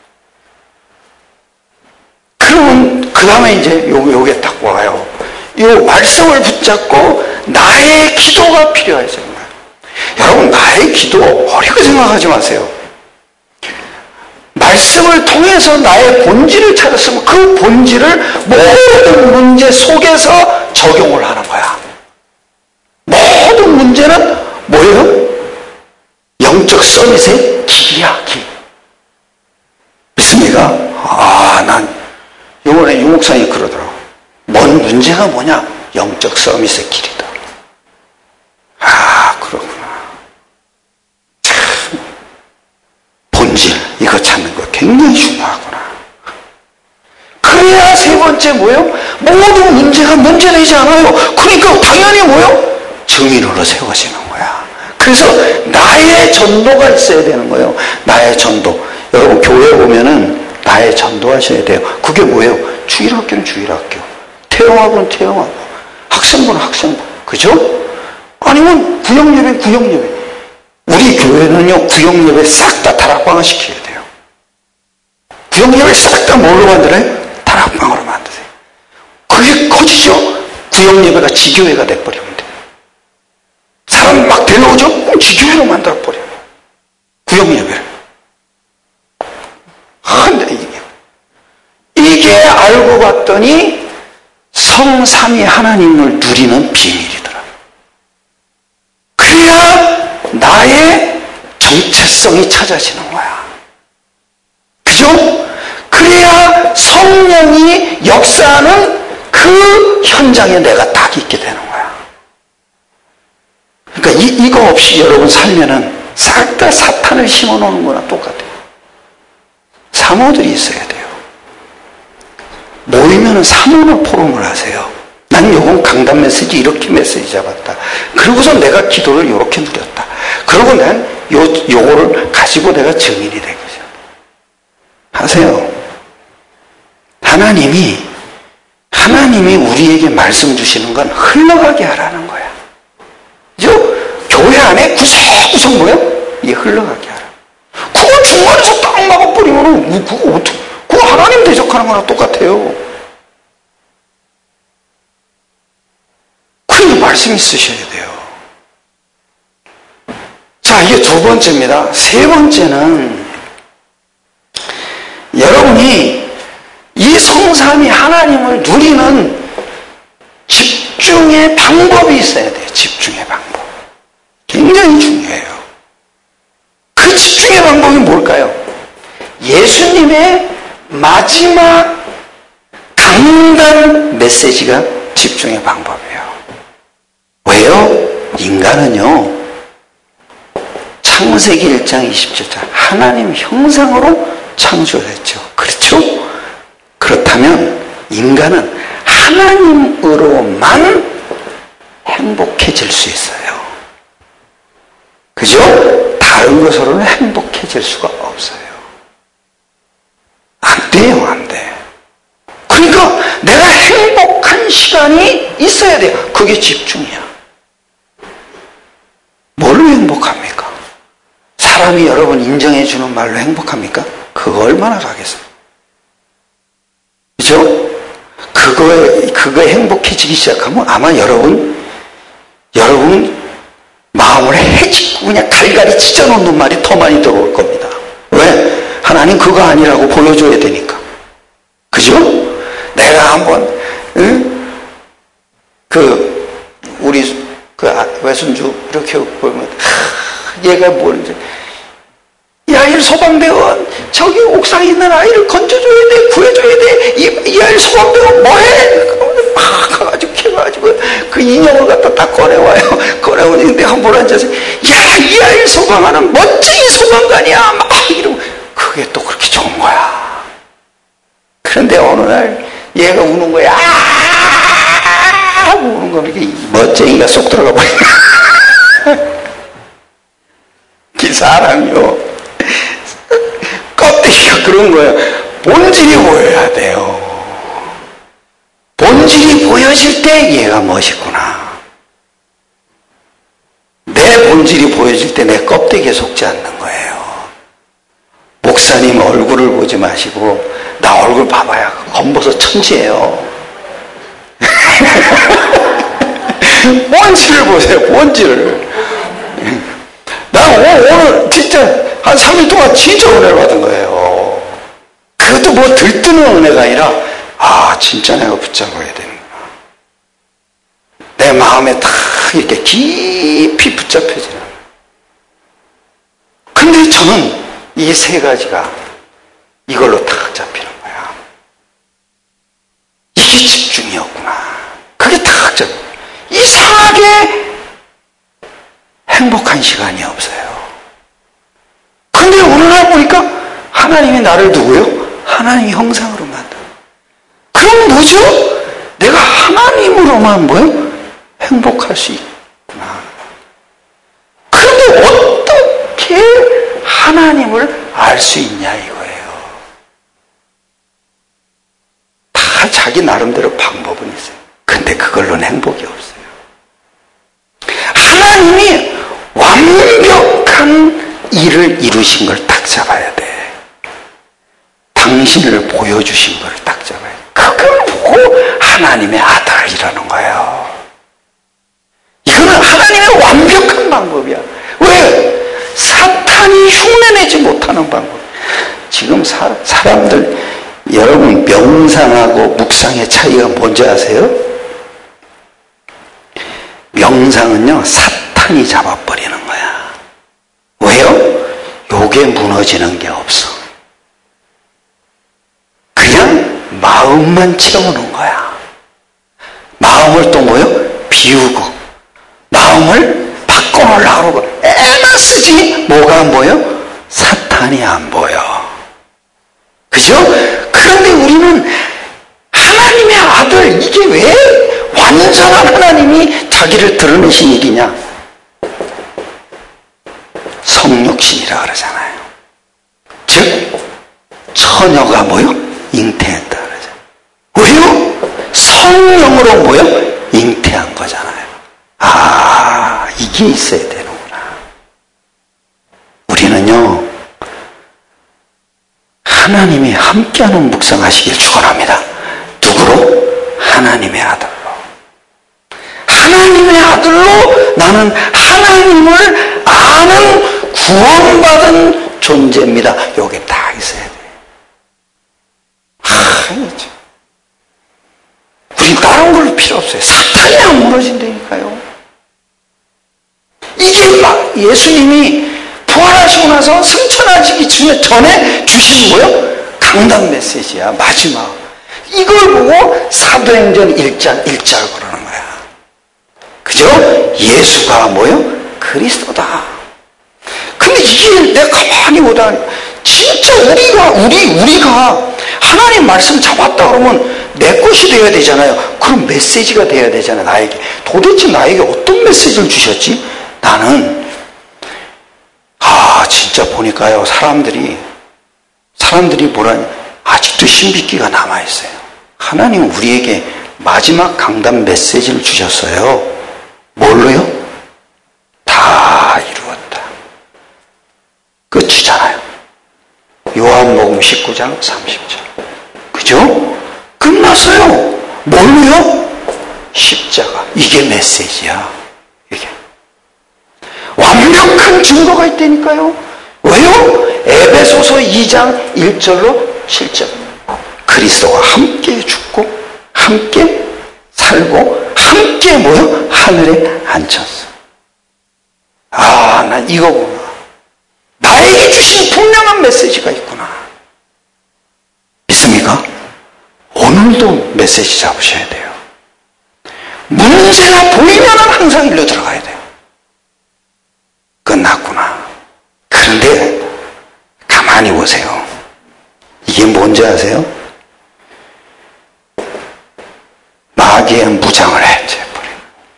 Speaker 1: 그러면 그 다음에 이제 요, 요게 딱 와요. 요 말씀을 붙잡고 나의 기도가 필요해서. 여러분, 나의 기도 어렵게 생각하지 마세요. 말씀을 통해서 나의 본질을 찾았으면 그 본질을 모든 문제 속에서 적용을 하는 거야. 모든 문제는 뭐예요? 영적 서밋의 길이야, 길. 목사님이 그러더라고. 뭔 문제가 뭐냐? 영적 서밋의 길이다. 아, 그렇구나. 참, 본질, 이거 찾는 거 굉장히 중요하구나. 그래야 세 번째 뭐예요? 모든 문제가 문제되지 않아요. 그러니까 당연히 뭐예요? 증인으로 세워지는 거야. 그래서 나의 전도가 있어야 되는 거예요. 나의 전도. 여러분 교회 오면은 나의 전도하셔야 돼요. 그게 뭐예요? 주일학교는 주일학교, 태영학은 태영학, 학생부는 학생부. 그죠? 아니면 구역예배 구역예배. 우리 교회는요 구역예배 싹 다 다락방을 시켜야 돼요. 구역예배 싹 다 뭘로 만들어요? 다락방으로 만드세요. 그게 커지죠? 구역예배가 지교회가 돼버리면 돼요. 사람 막 데려오죠? 그럼 지교회로 만들어버려요. 구역예배를. 아, 근데 이게, 이게 알고 봤더니 성삼위 하나님을 누리는 비밀이더라. 그래야 나의 정체성이 찾아지는 거야. 그죠? 그래야 성령이 역사하는 그 현장에 내가 딱 있게 되는 거야. 그러니까 이, 이거 없이 여러분 살면은 싹 다 사탄을 심어 놓는 거나 똑같아요. 사모들이 있어야 돼요. 모이면은 사모나 포럼을 하세요. 난 요번 강단 메시지 이렇게 메시지 잡았다. 그러고서 내가 기도를 이렇게 누렸다. 그러고 난 요, 요거를 가지고 내가 증인이 된 거죠. 하세요. 하나님이, 하나님이 우리에게 말씀 주시는 건 흘러가게 하라는 거야. 그죠? 교회 안에 구석구석 뭐예요? 이게 흘러가게 하라. 그걸 중간에서 딱 막아버리면, 그거 어떻게, 그거 하나님 대적하는 거랑 똑같아요. 그러니까 말씀이 쓰셔야 돼요. 자, 이게 두 번째입니다. 세 번째는, 여러분이 이 성삼위 하나님을 누리는 집중의 방법이 있어야 돼요. 집중의 방법. 굉장히 중요해요. 그 집중의 방법이 뭘까요? 예수님의 마지막 강단 메시지가 집중의 방법이에요. 왜요? 인간은요, 창세기 일 장 이십칠 절 하나님 형상으로 창조했죠. 그렇죠? 그렇다면 인간은 하나님으로만 행복해질 수 있어요. 그죠? 다른 것으로는 행복해질 수가 없어요. 안 돼요, 안 돼. 그러니까 내가 행복한 시간이 있어야 돼요. 그게 집중이야. 뭘로 행복합니까? 사람이 여러분 인정해주는 말로 행복합니까? 그거 얼마나 가겠습니까? 그죠? 그거에, 그거에 행복해지기 시작하면 아마 여러분, 여러분 마음을 해치고 그냥 갈갈이 찢어놓는 말이 더 많이 들어올 겁니다. 왜? 하나님 그거 아니라고 보여줘야 되니까. 그죠? 내가 한번, 응? 그, 우리, 그 외손주 이렇게 보면, 하, 얘가 뭐는지, 이 아이를 소방대원, 저기 옥상에 있는 아이를 건져줘야 돼, 구해줘야 돼, 이, 이 아이를 소방대원 뭐해? 막 가가지고 캐가지고 그 인형을 갖다 딱 꺼내와요. 꺼내오는데 한번 앉아서, 야, 이 아이를 소방하는 멋쟁이 소방관이야! 막 이러고, 그게 또 그렇게 좋은 거야. 그런데 어느 날 얘가 우는 거야. 아! 하고 우는 거면 이게 멋쟁이가 쏙 들어가 버리네. 이 사람이요. 껍데기가 그런 거예요. 본질이 보여야 돼요. 본질이 보여질 때 얘가 멋있구나. 내 본질이 보여질 때 내 껍데기에 속지 않는 거예요. 목사님 얼굴을 보지 마시고 나 얼굴 봐봐야 검버섯 천지예요. 본질을 보세요. 본질을. 나 오늘 진짜 한 삼 일 동안 진짜 은혜를 받은 거예요. 그것도 뭐 들뜨는 은혜가 아니라 아 진짜 내가 붙잡아야 되는구나. 내 마음에 다 이렇게 깊이 붙잡혀지는. 근데 저는 이 세 가지가 이걸로 딱 잡히는 거야. 그게 집중이었구나. 그게 딱 저, 이상하게 행복한 시간이 없어요. 근데 어느 날 보니까 하나님이 나를 누구요? 하나님의 형상으로 만들어. 그럼 뭐죠? 내가 하나님으로만 뭐요? 행복할 수 있구나. 그런데 어떻게 하나님을 알 수 있냐 이거예요. 다 자기 나름대로 방법은 있어요. 근데 그걸로는 행복이 없어요. 하나님이 완벽한 일을 이루신 걸 딱 잡아야 돼. 당신을 보여주신 걸 딱 잡아야 돼. 그걸 보고 하나님의 아들이라는 거예요. 이거는 하나님의 완벽한 방법이야. 왜? 사탄이 흉내내지 못하는 방법. 지금 사, 사람들, 여러분 명상하고 묵상의 차이가 뭔지 아세요? 명상은요, 사탄이 잡아버리는 거야. 왜요? 요게 무너지는 게 없어. 그냥 마음만 채우는 거야. 마음을 또 뭐요? 비우고, 마음을 바꿔놓으려고 그러고, 애만 쓰지, 뭐가 안 보여? 사탄이 안 보여. 그죠? 그런데 우리는 하나님의 아들, 이게 왜 완전한 하나님이 자기를 드러내신 일이냐? 성육신이라 그러잖아요. 즉 처녀가 뭐요? 잉태했다 그러잖아요. 왜요? 성령으로 뭐요? 잉태한 거잖아요. 아, 이게 있어야 되는구나. 우리는요, 하나님이 함께하는 묵상하시길 축원합니다. 누구로? 하나님의 아들로. 하나님의 아들로 나는 하나님을 아는 구원받은 존재입니다. 요게 다 있어야 돼. 아, 우린 다른 걸 필요 없어요. 사탄이 안 무너진다니까요. 이게 막 예수님이 부활하시고 나서 승천하시기 전에 주신 뭐요? 강단 메시지야. 마지막. 이걸 보고 사도행전 일 장 일 절 그러는 거야. 그죠? 예수가 뭐요? 그리스도다. 근데 이게 내가 가만히 보다 진짜 우리가 우리 우리가 하나님 말씀 잡았다 그러면 내 것이 되어야 되잖아요. 그럼 메시지가 되어야 되잖아요. 나에게. 도대체 나에게 어떤 메시지를 주셨지? 나는 아 진짜 보니까요, 사람들이 사람들이 뭐라냐, 아직도 신비기가 남아있어요. 하나님 우리에게 마지막 강단 메시지를 주셨어요. 뭘로요? 다 이루었다. 끝이잖아요. 요한복음 십구 장 삼십 절. 그죠? 끝났어요. 뭘로요? 십자가. 이게 메시지야. 이게. 완벽한 증거가 있다니까요. 왜요? 에베소서 이 장 일 절로 칠 절. 그리스도와 함께 죽고 함께 살고 함께 뭐요? 하늘에 앉혔어. 아, 난 이거구나. 나에게 주신 분명한 메시지가 있구나. 믿습니까? 오늘도 메시지 잡으셔야 돼요. 문제가 보이면 항상 일로 들어가야 돼요. 끝났구나. 그런데 가만히 보세요. 이게 뭔지 아세요? 마귀의 무장을 해체해버려요.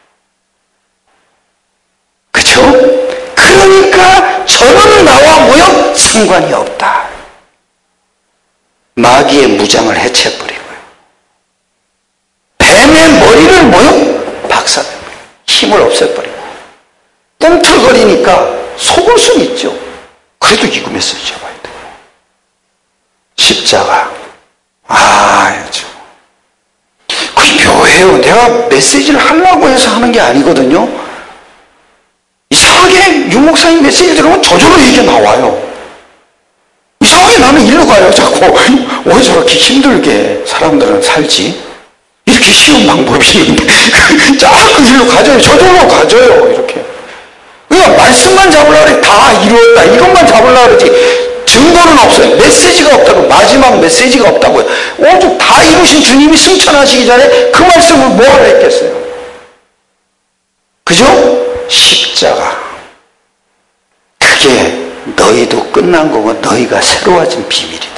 Speaker 1: 그쵸? 그러니까 저는 나와 뭐요? 상관이 없다. 마귀의 무장을 해체해버리고요. 뱀의 머리를 뭐요? 박살내버려요. 힘을 없애버리고. 꿈틀거리니까 속을 수는 있죠. 그래도 이거 메시지 잡아야 돼요. 십자가. 아, 참. 그게 묘해요. 내가 메시지를 하려고 해서 하는 게 아니거든요. 이상하게 유목사님 메시지 들으면 저절로 이게 나와요. 이상하게 나는 일로 가요. 자꾸 왜 저렇게 힘들게 사람들은 살지? 이렇게 쉬운 방법이 있는데 자꾸 일로 가져요. 저절로 가져요. 이렇게. 그냥 말씀만 잡으려고 그래. 다 이루었다. 이것만 잡으려고 그러지. 증거는 없어요. 메시지가 없다고. 마지막 메시지가 없다고요. 오직 다 이루신 주님이 승천하시기 전에 그 말씀을 뭐하러 했겠어요? 그죠? 십자가. 그게 너희도 끝난 거고 너희가 새로워진 비밀이다.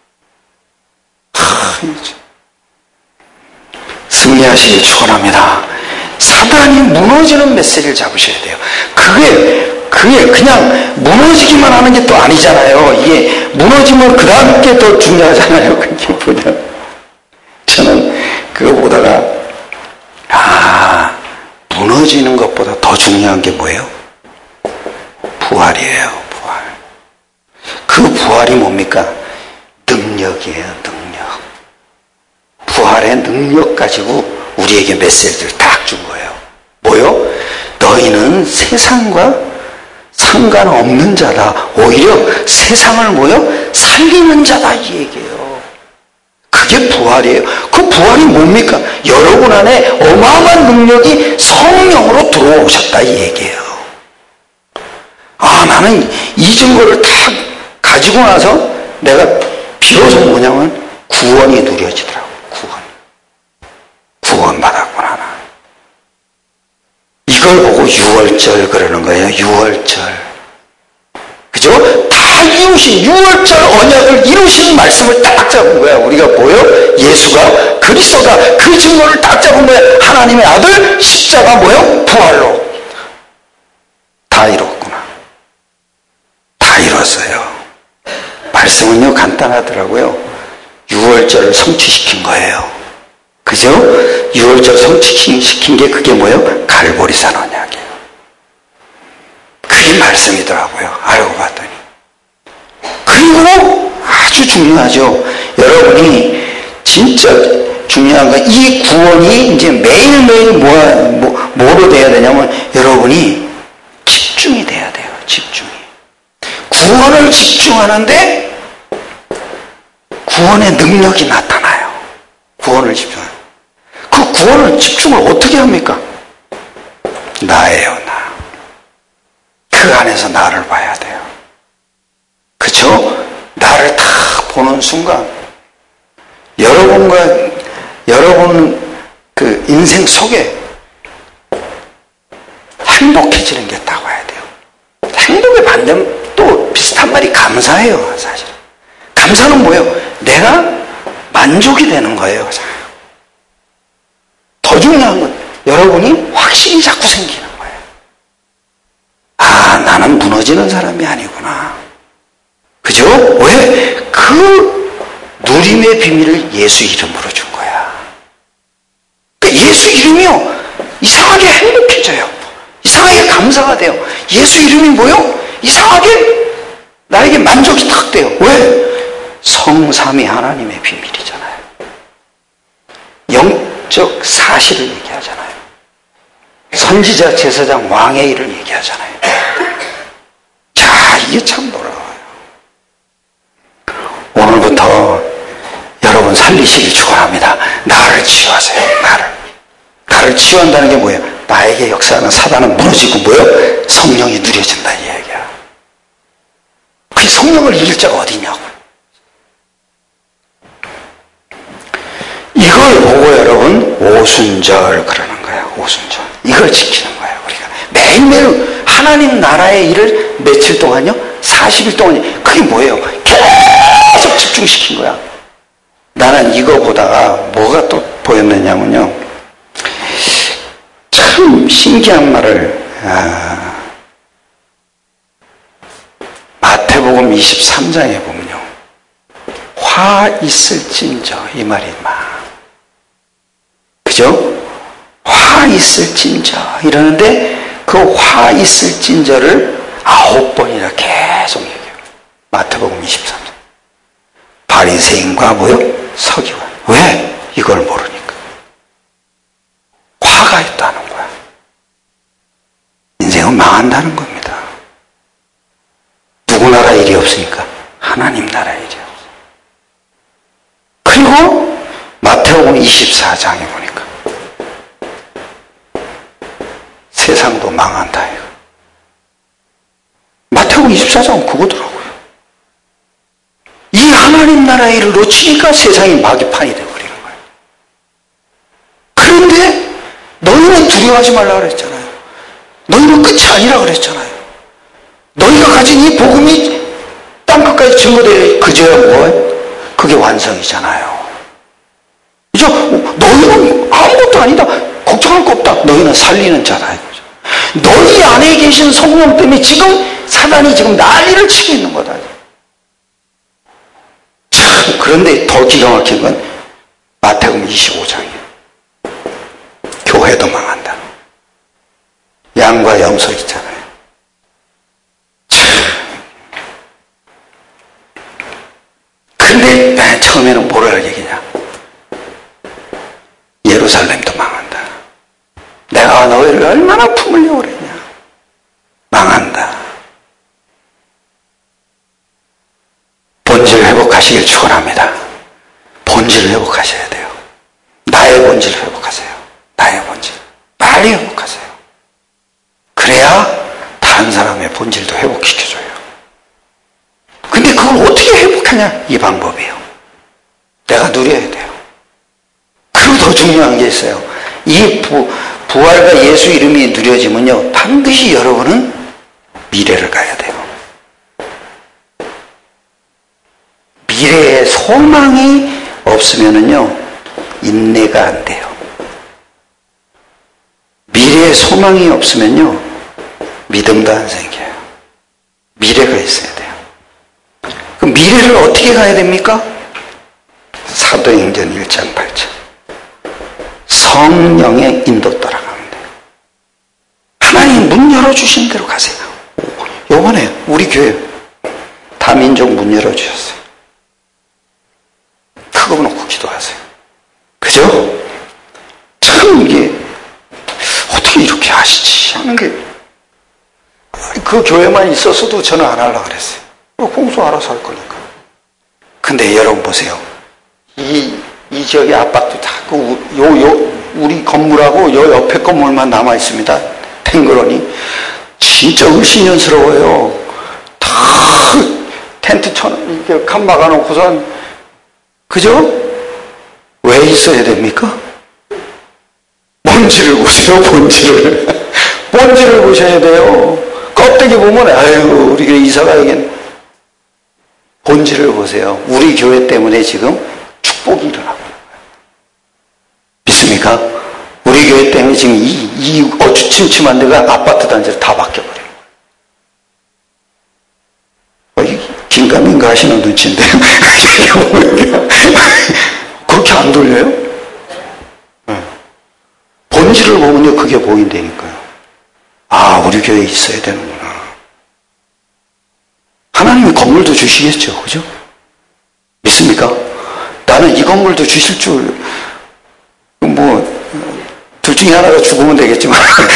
Speaker 1: 하, 승리하시길 축원합니다. 사단이 무너지는 메시지를 잡으셔야 돼요. 그게 그게 그냥 무너지기만 하는 게 또 아니잖아요. 이게 무너지면 그 다음 게 더 중요하잖아요. 그게 보다 저는 그거 보다가 아 무너지는 것보다 더 중요한 게 뭐예요? 부활이에요. 부활. 그 부활이 뭡니까? 능력이에요. 능력. 부활의 능력 가지고 우리에게 메시지를 딱 준 거예요. 뭐요? 너희는 세상과 상관없는 자다. 오히려 세상을 뭐요? 살리는 자다 이 얘기예요. 그게 부활이에요. 그 부활이 뭡니까? 여러분 안에 어마어마한 능력이 성령으로 들어오셨다 이 얘기예요. 아 나는 이 증거를 다 가지고 나서 내가 비로소 뭐냐면 구원이 누려지더라고. 구원. 구원받았구나 나. 이걸 보고 유월절 그러는 거예요. 유월절. 그죠? 다 이루신 유월절 언약을 이루신 말씀을 딱 잡은 거야. 우리가 뭐요? 예수가 그리스도다. 그 증거를 딱 잡은 거야. 하나님의 아들 십자가 뭐요? 부활로. 다 이뤘구나. 다 이뤘어요. 말씀은요 간단하더라고요. 유월절을 성취시킨 거예요. 그죠? 유월절 성취시킨 게 그게 뭐예요? 갈보리산 언약이에요. 그게 말씀이더라고요. 알고 봤더니. 그리고 아주 중요하죠. 여러분이 진짜 중요한 건 이 구원이 이제 매일매일 뭐가, 뭐, 뭐로 돼야 되냐면 여러분이 집중이 돼야 돼요. 집중이. 구원을 집중하는데 구원의 능력이 나타나요. 구원을 집중하는. 그 구원을 집중을 어떻게 합니까? 나예요, 나. 그 안에서 나를 봐야 돼요. 그쵸? 나를 딱 보는 순간 여러분과 여러분 그 인생 속에 행복해지는 게 딱 와야 돼요. 행복의 반대는 또 비슷한 말이 감사예요, 사실. 감사는 뭐예요? 내가 만족이 되는 거예요. 더 중요한 건 여러분이 확신이 자꾸 생기는 거예요. 아, 나는 무너지는 사람이 아니구나. 그죠? 왜? 그 누림의 비밀을 예수 이름으로 준 거야. 그러니까 예수 이름이요. 이상하게 행복해져요. 이상하게 감사가 돼요. 예수 이름이 뭐요? 이상하게 나에게 만족이 탁 돼요. 왜? 성삼위 하나님의 비밀이잖아요. 영적 사실을 얘기하잖아요. 선지자, 제사장, 왕의 일을 얘기하잖아요. 자, 이게 참 놀라워요. 오늘부터 여러분 살리시길 축원합니다. 나를 치유하세요. 나를. 나를 치유한다는 게 뭐예요? 나에게 역사하는 사단은 무너지고 뭐예요? 성령이 누려진다 이 얘기야. 그 성령을 이길 자가 어디 있냐고. 이걸 보고 여러분 오순절 그러는 거예요. 오순절. 이걸 지키는 거예요. 우리가 매일매일 하나님 나라의 일을 며칠 동안요? 사십 일 동안요. 그게 뭐예요? 계속 집중시킨 거야. 나는 이거 보다가 뭐가 또 보였느냐면요. 참 신기한 말을 아, 마태복음 이십삼 장에 보면요. 화 있을진저 이 말이 막 그죠? 화 있을진저 이러는데 그 화 있을진저를 아홉 번이나 계속 얘기해요. 마태복음 이십삼 장. 바리새인과 뭐요? 서기관. 왜? 이걸 모르니까. 화가 있다는 거야. 인생은 망한다는 겁니다. 누구 나라 일이 없으니까 하나님 나라 일이 없어. 그리고 마태복음 이십사 장에 보니까 세상도 망한다 이거. 마태복음 이십사 장은 그거더라고요. 하나님 나라의 일을 놓치니까 세상이 마귀판이 되어버리는 거예요. 그런데 너희는 두려워하지 말라 그랬잖아요. 너희는 끝이 아니라 그랬잖아요. 너희가 가진 이 복음이 땅끝까지 증거되어 그저야 뭐예요? 그게 완성이잖아요. 그죠? 너희는 아무것도 아니다. 걱정할 거 없다. 너희는 살리는 자다. 그죠? 너희 안에 계신 성령 때문에 지금 사단이 지금 난리를 치고 있는 거다. 참, 그런데 더 기가 막힌 건 마태복음 이십오 장이에요. 교회도 망한다. 양과 염소 있잖아요. 참. 근데 처음에는 뭐라 얘기냐? 예루살렘도 망한다. 내가 너희를 얼마나 품으려고 그랬냐? 망한다. 본질 회복하시길 축원합니다. 본질을 회복하셔야 돼요. 나의 본질을 회복하세요. 나의 본질. 빨리 회복하세요. 그래야 다른 사람의 본질도 회복시켜줘요. 근데 그걸 어떻게 회복하냐? 이 방법이에요. 내가 누려야 돼요. 그리고 더 중요한 게 있어요. 이 부, 부활과 예수 이름이 누려지면요, 반드시 여러분은 미래를 가야 돼요. 미래에 소망이 없으면은요, 인내가 안 돼요. 미래에 소망이 없으면요, 믿음도 안 생겨요. 미래가 있어야 돼요. 그럼 미래를 어떻게 가야 됩니까? 사도행전 일 장 팔 절. 성령의 인도 따라가면 돼요. 하나님 문 열어주신 대로 가세요. 요번에 우리 교회 다민족 문 열어주셨어요. 크고 놓고 기도하세요. 그죠? 참 이게 어떻게 이렇게 하시지 하는 게, 그 교회만 있었어도 저는 안 하려고 그랬어요. 공수 알아서 할 거니까. 근데 여러분 보세요. 이, 이 지역의 아파트 다, 그, 요, 요, 우리 건물하고 요 옆에 건물만 남아 있습니다. 탱그러니. 진짜 을신연스러워요. 다 텐트 쳐, 이렇게 칸 막아놓고선, 그죠? 왜 있어야 됩니까? 본질을 보세요, 본질을. 본질을 보셔야 돼요. 껍데기 보면, 아유, 우리 교회 이사 가야겠네. 본질을 보세요. 우리 교회 때문에 지금 축복이 일어나고 있는 거예요. 믿습니까? 우리 교회 때문에 지금 이, 이 어주침침한 데가 아파트 단지로 다 바뀌어버려요. 어, 긴가민가 하시는 눈치인데. 그렇게 안 돌려요? 네. 본질을 보면요, 그게 보인다니까요. 아, 우리 교회에 있어야 되는구나. 하나님이 건물도 주시겠죠. 그죠? 믿습니까? 나는 이 건물도 주실 줄, 뭐, 둘 중에 하나가 죽으면 되겠지만,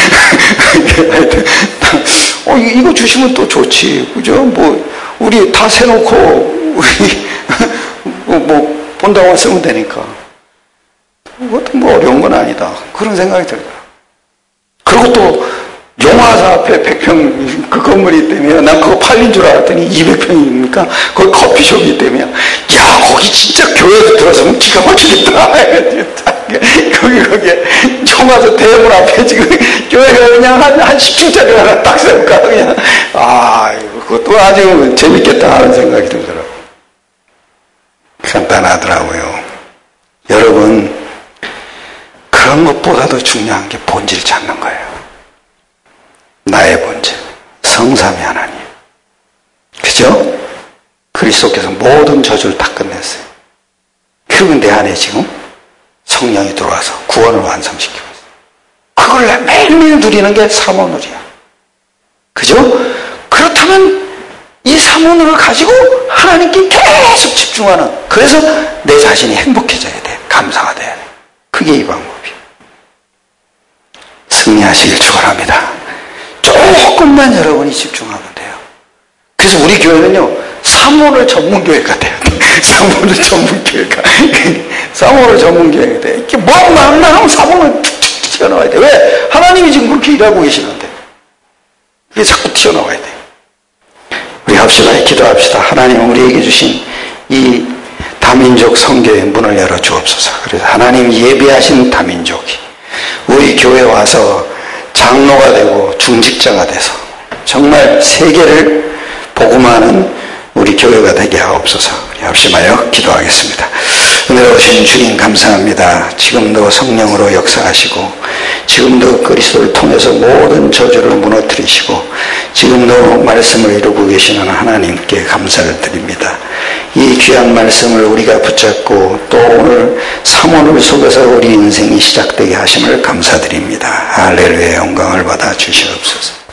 Speaker 1: 어, 이거 주시면 또 좋지. 그죠? 뭐, 우리 다 세놓고, 우리, 뭐, 본다고 쓰면 되니까. 그것도 뭐 어려운 건 아니다. 그런 생각이 들어요. 그리고 또, 용화사 앞에 백 평 그 건물이 있다며. 난 그거 팔린 줄 알았더니 이백 평입니까? 거기 커피숍이 있다며. 야, 거기 진짜 교회에 들어서면 기가 막히겠다. 거기, 거기, 용화사 대문 앞에 지금 교회가 그냥 한, 한 십 층짜리 하나 딱 세울까, 그냥. 아, 그것도 아주 재밌겠다 하는 생각이 들더라고요. 간단하더라고요. 여러분, 그런 것보다도 중요한 게 본질 찾는 거예요. 나의 본질, 성삼위 하나님. 그죠? 그리스도께서 모든 저주를 다 끝냈어요. 그리고 내 안에 지금 성령이 들어와서 구원을 완성시키고 있어요. 그걸 매일매일 누리는 게 사모누리야. 그죠? 그렇다면 이 사모누를 가지고 하나님께 계속 집중하는, 그래서 내 자신이 행복해져야 돼. 감사가 돼야 돼. 그게 이 방법이에요. 승리하시길 축원합니다. 조금만 여러분이 집중하면 돼요. 그래서 우리 교회는요, 사모를 전문교회가 돼야 돼. 사모를 전문교회가. 사모를 전문교회가 돼. 이렇게 뭐 마음만 하면 사모는 툭툭 튀어나와야 돼. 왜? 하나님이 지금 그렇게 일하고 계시는데. 그게 자꾸 튀어나와야 돼. 우리 합시다. 기도합시다. 하나님 우리에게 주신 이 다민족 선교의 문을 열어 주옵소서. 그래서 하나님 예비하신 다민족이 우리 교회에 와서 장로가 되고 중직자가 돼서 정말 세계를 복음하는 우리 교회가 되게 하옵소서. 우리 합심하여 기도하겠습니다. 은혜로우신 주님 감사합니다. 지금도 성령으로 역사하시고 지금도 그리스도를 통해서 모든 저주를 무너뜨리시고 지금도 말씀을 이루고 계시는 하나님께 감사를 드립니다. 이 귀한 말씀을 우리가 붙잡고 또 오늘 삼월을 속에서 우리 인생이 시작되게 하심을 감사드립니다. 할렐루야 영광을 받아 주시옵소서.